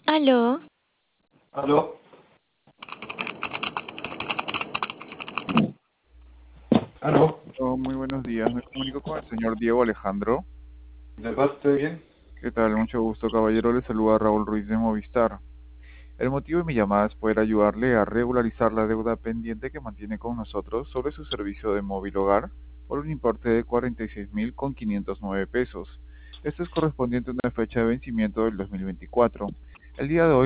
Aló, ¿Aló? ¿Aló? Muy buenos días. Me comunico con el señor Diego Alejandro. ¿De parte de quién? ¿Qué tal? Mucho gusto, caballero. Le saluda Raúl Ruiz de Movistar. El motivo de mi llamada es poder ayudarle a regularizar la deuda pendiente que mantiene con nosotros sobre su servicio de móvil hogar por un importe de 46.509 pesos. Esto es correspondiente a una fecha de vencimiento del 2024. El día de hoy